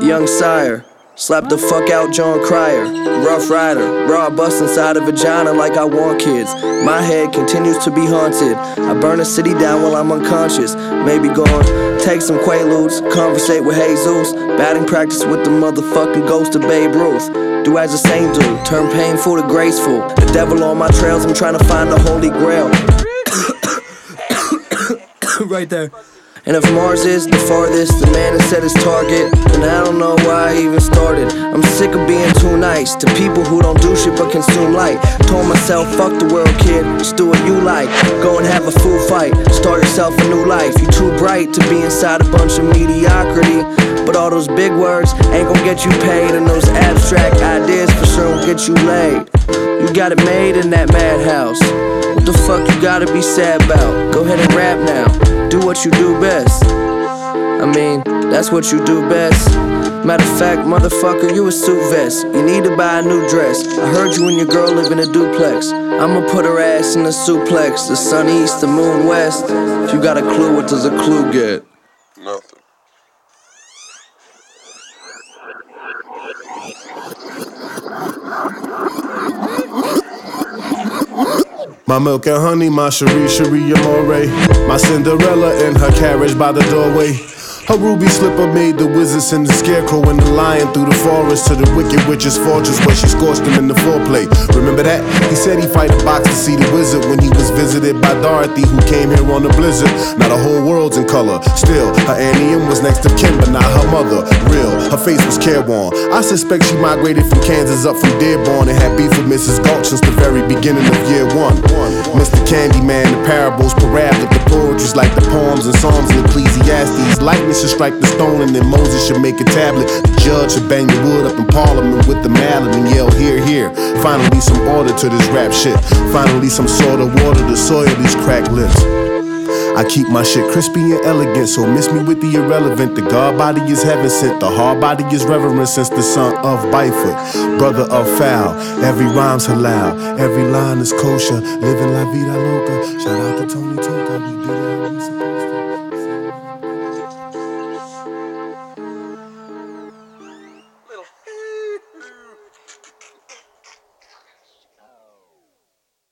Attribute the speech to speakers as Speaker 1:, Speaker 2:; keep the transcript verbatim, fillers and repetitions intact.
Speaker 1: young sire. Slap the fuck out John Cryer. Rough rider, raw bust inside a vagina like I want kids. My head continues to be haunted. I burn a city down while I'm unconscious. Maybe gone, take some Quaaludes, conversate with Jesus. Batting practice with the motherfucking ghost of Babe Ruth. Do as a saint do, turn painful to graceful. The devil on my trails, I'm trying to find the holy grail. Right there. And if Mars is the farthest, the man has set his target, and I don't know why I even started. I'm sick of being too nice to people who don't do shit but consume light. Told myself, fuck the world, kid, just do what you like. Go and have a food fight, start yourself a new life. You too bright to be inside a bunch of mediocrity, but all those big words ain't gon' get you paid, and those abstract ideas for sure won't get you laid. You got it made in that madhouse. What the fuck you gotta be sad about? Go ahead and rap now, do what you do best. I mean, that's what you do best. Matter of fact, motherfucker, you a suit vest. You need to buy a new dress. I heard you and your girl live in a duplex. I'ma put her ass in a suplex. The sun east, the moon west. If you got a clue, what does a clue get?
Speaker 2: Nothing.
Speaker 3: My milk and honey, my cherie, cherie amore. My Cinderella in her carriage by the doorway. Her ruby slipper made the wizard send the scarecrow and the lion through the forest to the wicked witch's fortress where she scorched him in the foreplay. Remember that? He said he'd fight a box to see the wizard when he was visited by Dorothy, who came here on a blizzard. Now the whole world's in color. Still, her Annie M was next of kin, but not her mother. Real, her face was careworn. I suspect she migrated from Kansas up from Dearborn and had beef with Missus Gulch since the very beginning of year one. Mister Candyman, the parables, parabolic, the poetry's like the poems and psalms in Ecclesiastes. Lightness should strike the stone and then Moses should make a tablet. The judge should bang the wood up in Parliament with the mallet and yell, here, here. Finally some order to this rap shit. Finally some sort of water to soil these cracked lips. I keep my shit crispy and elegant, so miss me with the irrelevant. The God body is heaven sent, the hard body is reverent since the son of Byfoot, brother of Foul. Every rhyme's halal, every line is kosher. Living la vida loca. Shout out to Tony Toka, we did it how we supposed to.